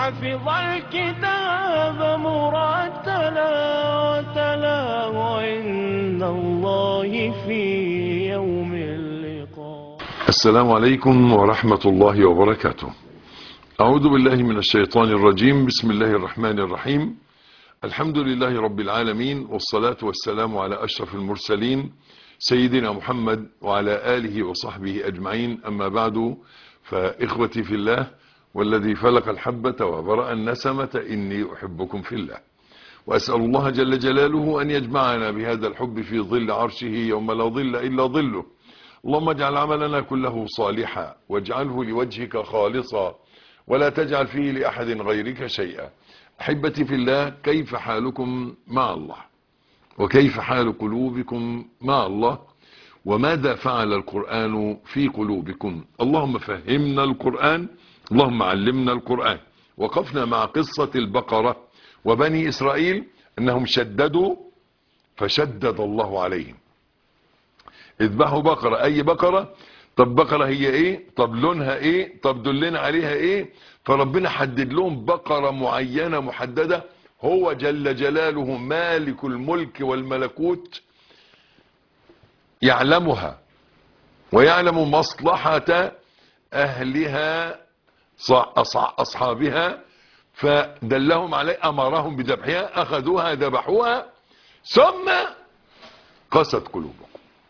حفظ الكتاب مرتلا وتلاه عند الله في يوم اللقاء. السلام عليكم ورحمة الله وبركاته. أعوذ بالله من الشيطان الرجيم. بسم الله الرحمن الرحيم. الحمد لله رب العالمين، والصلاة والسلام على أشرف المرسلين سيدنا محمد وعلى آله وصحبه أجمعين. أما بعد، فإخوتي في الله والذي فلق الحبة وبرأ النسمة إني أحبكم في الله، وأسأل الله جل جلاله أن يجمعنا بهذا الحب في ظل عرشه يوم لا ظل إلا ظله. اللهم اجعل عملنا كله صالحا واجعله لوجهك خالصا ولا تجعل فيه لأحد غيرك شيئا. أحبتي في الله، كيف حالكم مع الله؟ وكيف حال قلوبكم مع الله؟ وماذا فعل القرآن في قلوبكم؟ اللهم فهمنا القرآن، اللهم علمنا القرآن. وقفنا مع قصة البقرة وبني إسرائيل أنهم شددوا فشدد الله عليهم. اذبحوا بقرة، أي بقرة؟ طب بقرة هي ايه؟ طب لونها ايه؟ طب دلنا عليها ايه؟ فربنا حدد لهم بقرة معينة محددة، هو جل جلاله مالك الملك والملكوت يعلمها ويعلم مصلحة أهلها أصحابها، فدلهم عليه، أمرهم بذبحها، أخذوها ذبحوها، ثم قست قلوبهم.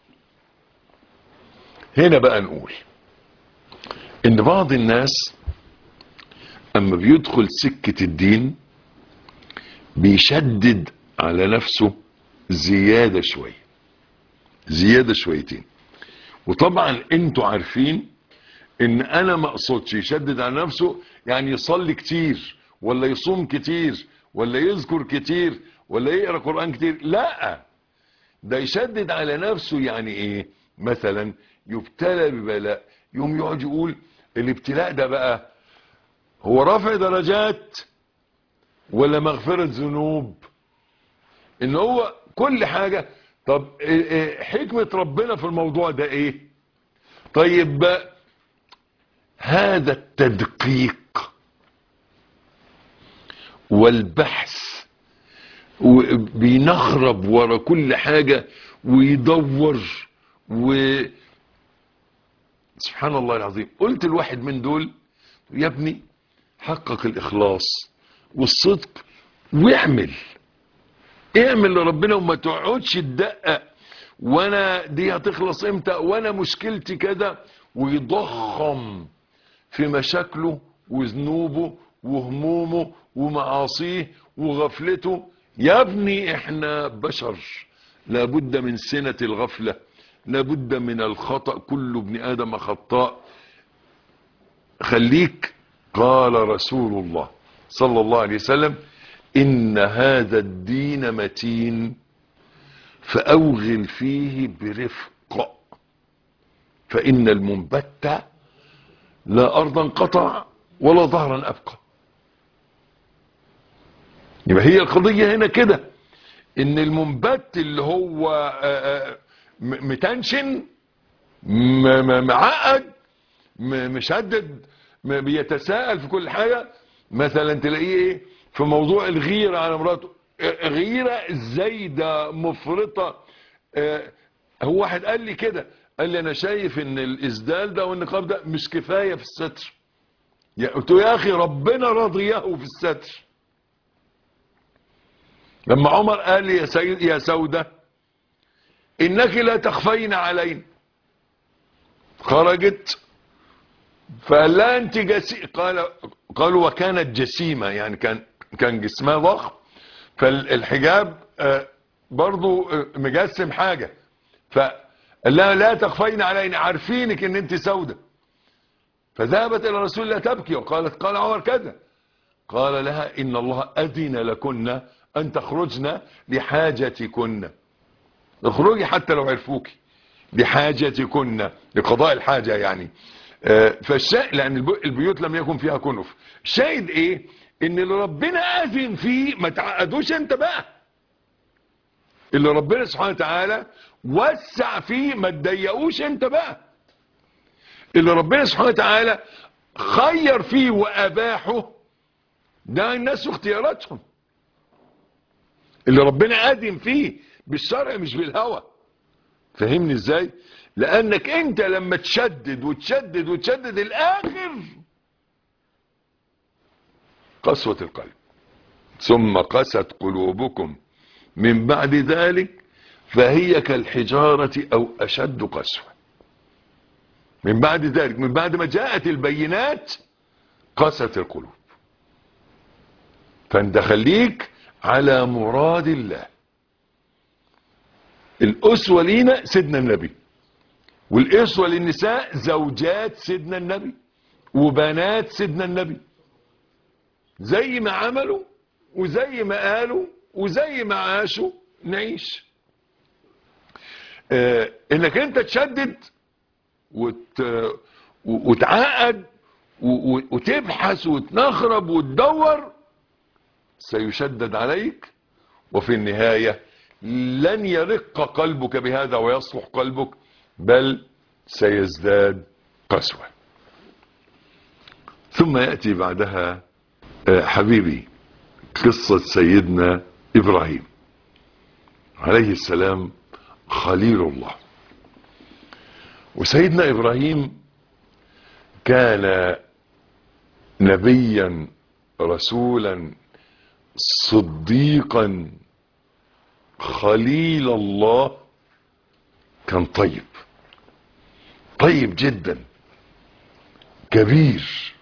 هنا بقى نقول إن بعض الناس أما بيدخل سكة الدين بيشدد على نفسه زيادة شوية، زيادة شويتين. وطبعا انتوا عارفين ان انا ما اقصدش يشدد على نفسه يعني يصلي كتير ولا يصوم كتير ولا يذكر كتير ولا يقرأ قرآن كتير، لا، ده يشدد على نفسه يعني ايه؟ مثلا يبتلى ببلاء، يوم يقعد يقول الابتلاء ده بقى هو رفع درجات ولا مغفرة ذنوب؟ ان هو كل حاجة. طب حكمة ربنا في الموضوع ده ايه؟ طيب هذا التدقيق والبحث وبينخرب ورا كل حاجة ويدور سبحان الله العظيم. قلت الواحد من دول يا ابني حقق الإخلاص والصدق واعمل لربنا، وما تقعدش تدقق وانا دي هتخلص امتى وانا مشكلتي كده، ويضخم في مشاكله وذنوبه وهمومه ومعاصيه وغفلته. يا ابني احنا بشر، لابد من سنة الغفلة، لابد من الخطأ، كل ابن آدم خطاء. خليك، قال رسول الله صلى الله عليه وسلم: إن هذا الدين متين فأوغل فيه برفق، فإن المنبت لا أرضا قطع ولا ظهرا أبقى. يبقى هي القضية هنا كده، إن المنبت اللي هو متنشن معقد مشدد بيتساءل في كل حاجة، مثلا تلاقيه ايه في موضوع الغيرة على مراته، غيرة زايدة مفرطة. هو واحد قال لي كده، قال لي انا شايف ان الاسدال ده والنقاب ده مش كفاية في الستر. قلت له يا اخي ربنا رضيه في الستر. لما عمر قال لي يا سودة انك لا تخفين علينا، خرجت فقال لها انت قالوا وكانت جسيمة، يعني كان جسمها ضخم، فالحجاب برضو مجسم حاجة، فقال لها لا تخفين علينا، عارفينك ان انت سودة. فذهبت الى رسول الله تبكي وقالت قال عمر كذا، قال لها ان الله اذن لكن ان تخرجن لحاجتكن، اخرجي حتى لو عرفوكي، لحاجتكن، لقضاء الحاجة يعني. فالشاهد لان البيوت لم يكن فيها كنف. الشاهد ايه؟ ان اللي ربنا اذن فيه ما تعقدوش انت بقى، اللي ربنا سبحانه وتعالى وسع فيه ما تضيقوش انت بقى، اللي ربنا سبحانه وتعالى خير فيه واباحه ده الناس واختياراتهم اللي ربنا قادم فيه بالشرع مش بالهوى. فهمني ازاي؟ لانك انت لما تشدد وتشدد وتشدد الاخر قسوة القلب. ثم قست قلوبكم من بعد ذلك فهي كالحجارة او اشد قسوة. من بعد ذلك، من بعد ما جاءت البينات قست القلوب. فانت خليك على مراد الله. الاسوة لينا سيدنا النبي، والاسوة للنساء زوجات سيدنا النبي وبنات سيدنا النبي، زي ما عملوا وزي ما قالوا وزي ما عاشوا نعيش. انك انت تشدد وتعقد وتبحث وتنخرب وتدور، سيشدد عليك، وفي النهاية لن يرق قلبك بهذا ويصلح قلبك، بل سيزداد قسوة. ثم يأتي بعدها حبيبي قصة سيدنا إبراهيم عليه السلام خليل الله. وسيدنا إبراهيم كان نبيا رسولا صديقا خليل الله. كان طيب جدا كبير.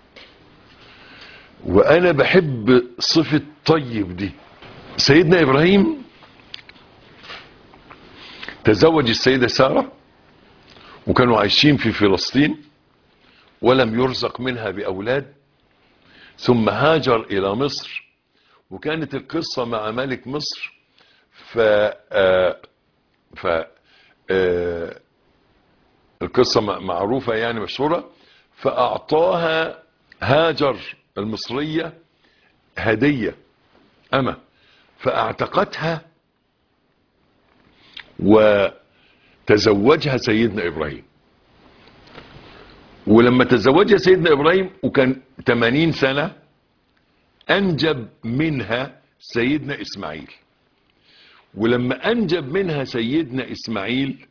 وانا بحب صفة طيب دي. سيدنا ابراهيم تزوج السيدة سارة وكانوا عايشين في فلسطين ولم يرزق منها بأولاد، ثم هاجر إلى مصر. وكانت القصة مع ملك مصر القصة معروفة يعني مشهورة. فأعطاها هاجر المصرية هدية أما، فاعتقتها وتزوجها سيدنا إبراهيم. ولما تزوجها سيدنا إبراهيم وكان 80 سنة أنجب منها سيدنا إسماعيل. ولما أنجب منها سيدنا إسماعيل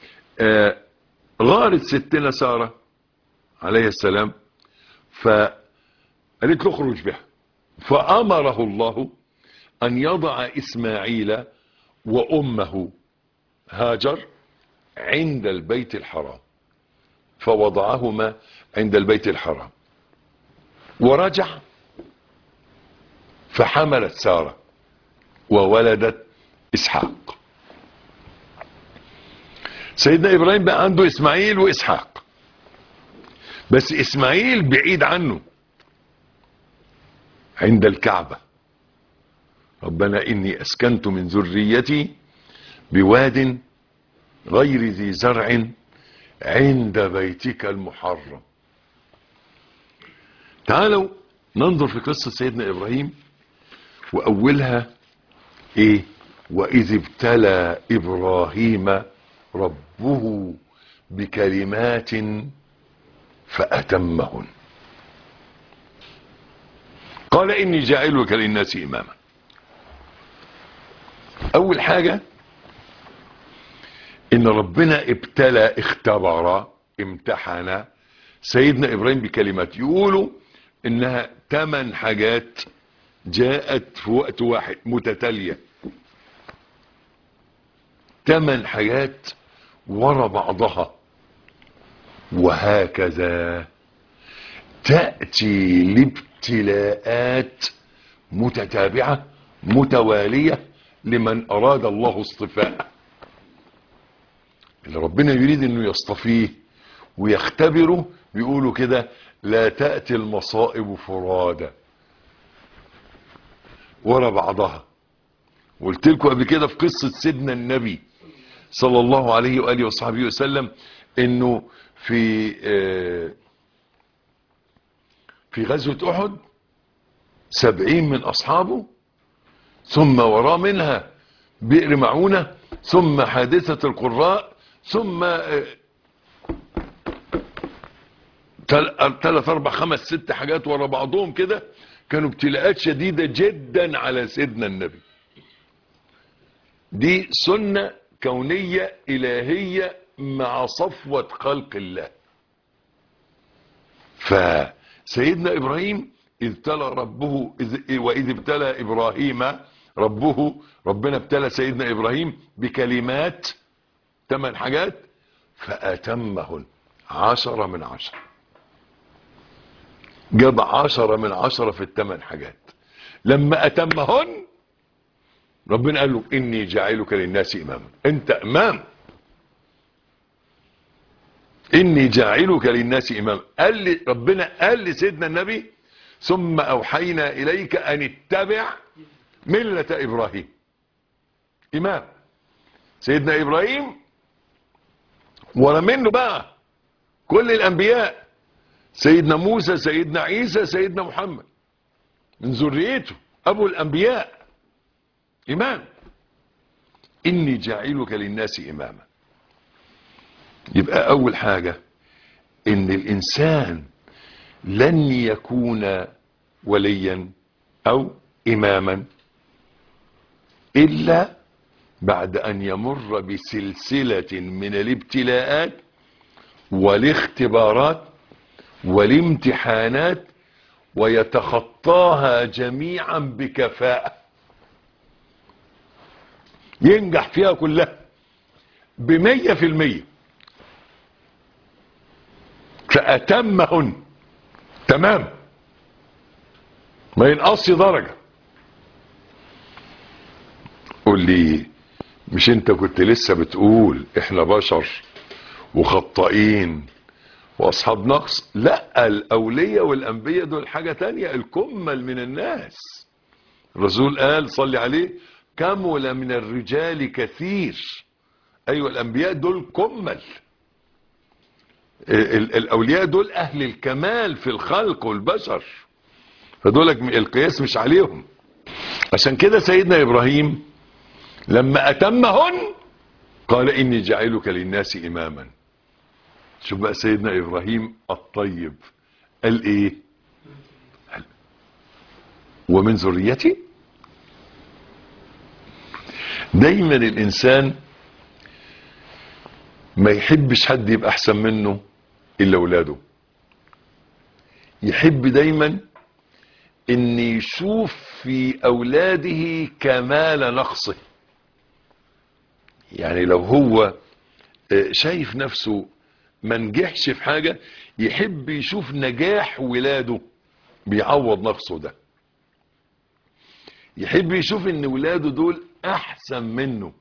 غارت ستنا سارة عليه السلام، فقالت له اخرج بها. فأمره الله أن يضع إسماعيل وأمه هاجر عند البيت الحرام، فوضعهما عند البيت الحرام. ورجع فحملت سارة وولدت إسحاق. سيدنا إبراهيم بقى عنده إسماعيل وإسحاق، بس إسماعيل بعيد عنه عند الكعبة. ربنا إني أسكنت من ذريتي بواد غير ذي زرع عند بيتك المحرم. تعالوا ننظر في قصة سيدنا إبراهيم، وأولها إيه؟ وإذ ابتلى إبراهيم ربه بكلمات فأتمهن قال إني جاعلك للناس إماما. أول حاجة إن ربنا ابتلى، اختبر، امتحن سيدنا إبراهيم بكلمات. يقولوا إنها 8 حاجات جاءت في وقت واحد متتالية، 8 حاجات ورا بعضها. وهكذا تأتي الابتلاءات متتابعة متوالية لمن أراد الله اصطفاءه. اللي ربنا يريد انه يصطفيه ويختبره بيقولوا كده: لا تأتي المصائب فرادى، ورا بعضها. قلت لكم قبل كده في قصة سيدنا النبي صلى الله عليه وآله وصحبه وسلم انه في غزوة احد 70 من اصحابه، ثم وراه منها بئر معونة، ثم حادثة القراء، ثم 3 4 5 6 حاجات ورا بعضهم كده كانوا ابتلاءات شديدة جدا على سيدنا النبي. دي سنة كونية إلهية مع صفوة خلق الله. فسيدنا إبراهيم إذ ابتلى ربه وإذ ابتلى إبراهيم ربنا ابتلى سيدنا إبراهيم بكلمات 8 حاجات فأتمهن 10 من 10. جاب 10 من 10 في ال8 حاجات. لما أتمهن ربنا قال له إني جاعلك للناس إماما. أنت إمام، إني جاعلك للناس إماما. ربنا قال لسيدنا النبي ثم أوحينا إليك أن اتبع ملة إبراهيم. إمام سيدنا إبراهيم، ورا منه بقى كل الأنبياء، سيدنا موسى، سيدنا عيسى، سيدنا محمد، من ذريته أبو الأنبياء، إمام. إني جاعلك للناس إماما. يبقى أول حاجة إن الإنسان لن يكون وليا أو إماما إلا بعد أن يمر بسلسلة من الابتلاءات والاختبارات والامتحانات ويتخطاها جميعا بكفاءة، ينجح فيها كلها ب100%. فأتمهن تمام، ما ينقصش درجة. قول لي، مش انت كنت لسه بتقول احنا بشر وخطائين واصحاب نقص؟ لا، الاولياء والانبياء دول حاجة تانية، الكمل من الناس. الرسول قال صلي عليه كمل من الرجال كثير. ايوه، الانبياء دول كمل، الاولياء دول اهل الكمال في الخلق والبشر، فدولك القياس مش عليهم. عشان كده سيدنا ابراهيم لما اتمهن قال اني جاعلك للناس اماما. شوف بقى سيدنا ابراهيم الطيب قال ايه؟ قال ومن ذريتي. دايما الانسان ما يحبش حد يبقى احسن منه الا اولاده. يحب دايما ان يشوف في اولاده كمال نقصه. يعني لو هو شايف نفسه ما نجحش في حاجة، يحب يشوف نجاح ولاده بيعوض نفسه ده. يحب يشوف ان ولاده دول احسن منه،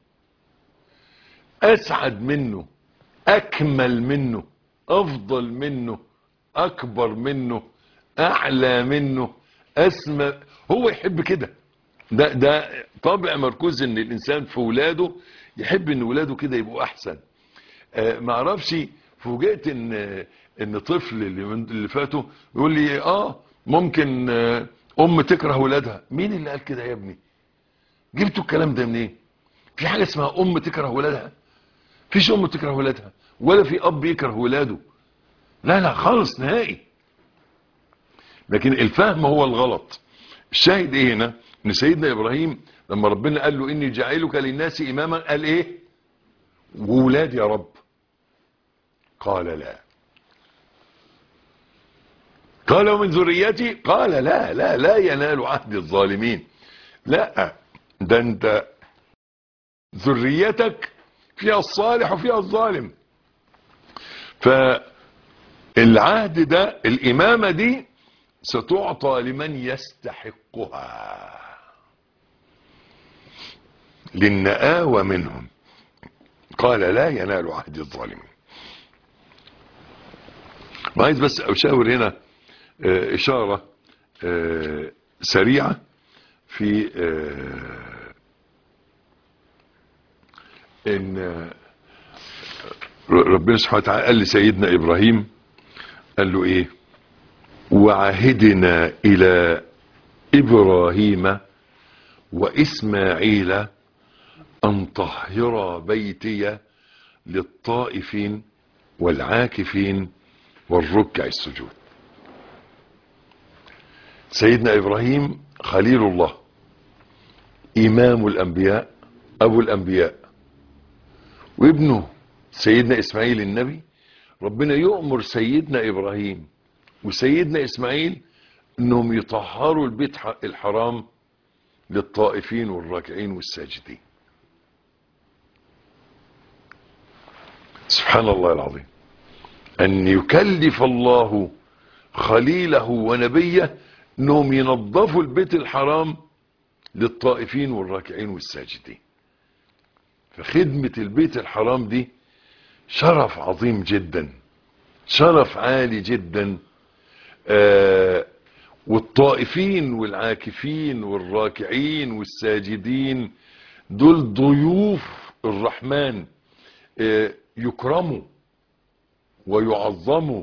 اسعد منه، اكمل منه، افضل منه، اكبر منه، اعلى منه، اسمى. هو يحب كده. ده طبع مركوز ان الانسان في ولاده يحب ان ولاده كده يبقوا احسن. ما اعرفش، فوجئت ان طفل اللي فاتوا يقول لي ممكن ام تكره ولادها. مين اللي قال كده يا ابني؟ جبتوا الكلام ده منين؟ في حاجه اسمها ام تكره ولادها؟ فيش ام تكره ولادها، ولا في اب يكره ولاده. لا لا خالص نهائي. لكن الفهم هو الغلط. الشاهد ايه هنا؟ ان سيدنا ابراهيم لما ربنا قال له اني جاعلك للناس اماما قال ايه؟ وولاد يا رب؟ قال لا. قال ومن ذريتي؟ قال لا لا لا ينال عهد الظالمين. لا، ده انت ذريتك فيها الصالح وفيها الظالم. فالعهد ده، الامامة دي ستعطى لمن يستحقها، للنآوى منهم. قال لا ينال عهد الظالمين. وعايز بس اشاور هنا اشارة سريعة في ان ربنا سبحانه وتعالى قال لسيدنا ابراهيم، قال له ايه؟ وعهدنا الى ابراهيم واسماعيل ان طهر بيتي للطائفين والعاكفين والركع السجود. سيدنا إبراهيم خليل الله، إمام الأنبياء، أبو الأنبياء، وابنه سيدنا إسماعيل النبي. ربنا يؤمر سيدنا إبراهيم وسيدنا إسماعيل أنهم يطهروا البيت الحرام للطائفين والراكعين والساجدين. سبحان الله العظيم، أن يكلف الله خليله ونبيه أنهم ينظفوا البيت الحرام للطائفين والراكعين والساجدين. فخدمة البيت الحرام دي شرف عظيم جدا، شرف عالي جدا. والطائفين والعاكفين والراكعين والساجدين دول ضيوف الرحمن، يكرموا ويعظموا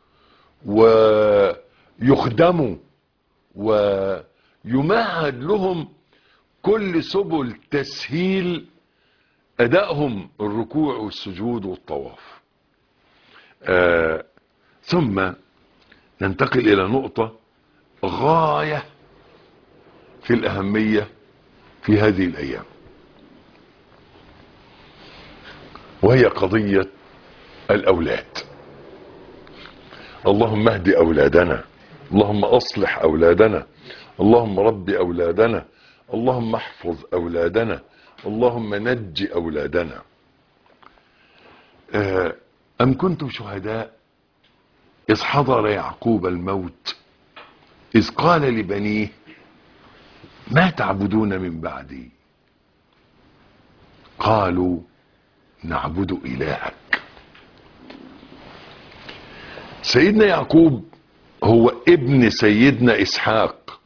ويخدموا ويمهد لهم كل سبل تسهيل أدائهم الركوع والسجود والطواف. ثم ننتقل إلى نقطة غاية في الأهمية في هذه الأيام، وهي قضية الأولاد. اللهم اهد أولادنا، اللهم أصلح أولادنا، اللهم رب أولادنا، اللهم احفظ أولادنا، اللهم نج أولادنا. أم كنتم شهداء إذ حضر يعقوب الموت إذ قال لبنيه ما تعبدون من بعدي قالوا نعبد إلهك. سيدنا يعقوب هو ابن سيدنا إسحاق.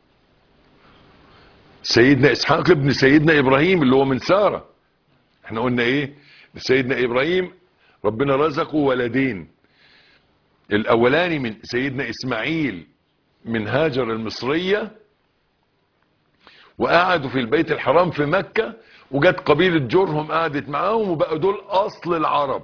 سيدنا إسحاق ابن سيدنا إبراهيم اللي هو من سارة. احنا قلنا ايه؟ سيدنا إبراهيم ربنا رزقه ولدين، الأولاني من سيدنا إسماعيل من هاجر المصرية، وقعدوا في البيت الحرام في مكة، وجت قبيلة جرهم قعدت معاهم وبقوا دول أصل العرب.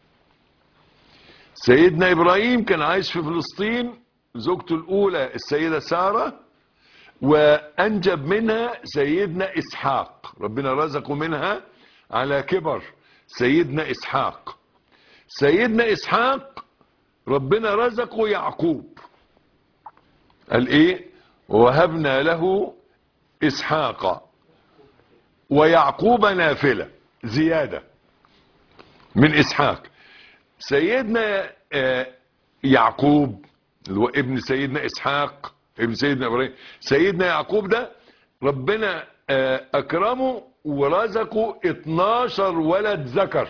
سيدنا إبراهيم كان عايش في فلسطين، زوجته الأولى السيدة سارة، وأنجب منها سيدنا إسحاق، ربنا رزقه منها على كبر سيدنا إسحاق. سيدنا إسحاق ربنا رزقه يعقوب، قال إيه؟ وهبنا له إسحاق ويعقوب نافلة زيادة من إسحاق. سيدنا يعقوب اللي هو ابن سيدنا إسحاق ابن سيدنا إبراهيم، سيدنا يعقوب ده ربنا أكرمه ورزقه 12 ولد ذكر،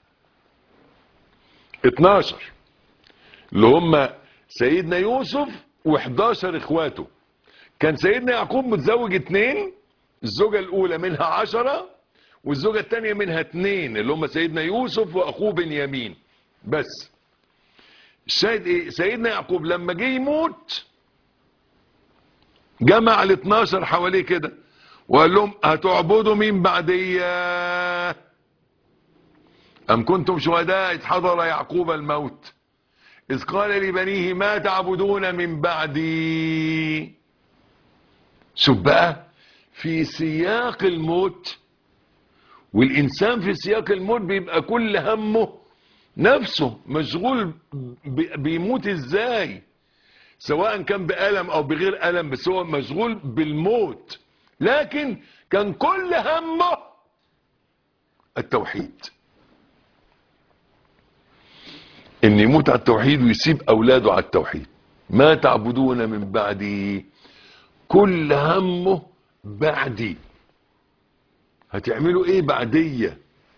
12 اللي هم سيدنا يوسف و11 اخواته. كان سيدنا يعقوب متزوج 2، الزوجة الأولى منها 10 والزوجة الثانية منها 2 اللي هم سيدنا يوسف وأخوه بنيامين. بس الشاهد ايه؟ سيدنا يعقوب لما جه يموت جمع ال12 حواليه كده وقال لهم هتعبدوا مين بعدي؟ أم كنتم شهداء إذ حضر يعقوب الموت إذ قال لبنيه ما تعبدون من بعدي. شوف بقى، في سياق الموت، والإنسان في سياق الموت بيبقى كل همه نفسه، مشغول بيموت ازاي، سواء كان بألم او بغير ألم، بس هو مشغول بالموت. لكن كان كل همه التوحيد، ان يموت على التوحيد ويسيب اولاده على التوحيد. ما تعبدون من بعدي، كل همه بعدي، هتعملوا ايه بعدية؟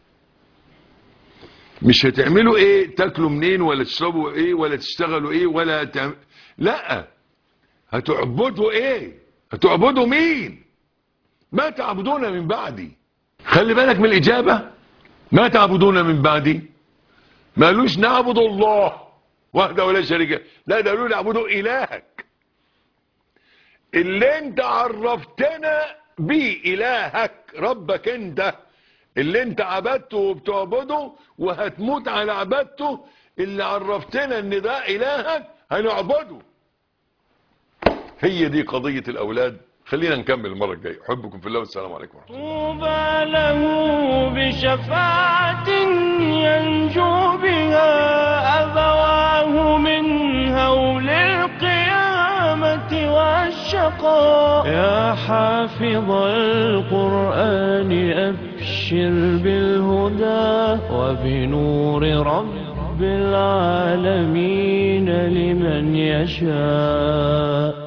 مش هتعملوا ايه، تاكلوا منين ولا تشربوا ايه ولا تشتغلوا ايه ولا لا، هتعبدوا ايه؟ هتعبدوا مين؟ ما تعبدون من بعدي. خلي بالك من الاجابة، ما تعبدون من بعدي ما قالوش نعبد الله وحده ولا شريك له، لا ده قالوا نعبدوا الهك اللي انت عرفتنا بيه، الهك ربك انت اللي انت عبدته وبتعبده وهتموت على عبادته، اللي عرفتنا ان ده الهك هنعبده. هي دي قضية الأولاد. خلينا نكمل المرة الجاية. أحبكم في الله والسلام عليكم ورحمة الله. طوبى له بشفاعة ينجو بها أبواه من هول القيامة والشقاء. يا حافظ القرآن أبشر بالهدى وبنور رب العالمين لمن يشاء.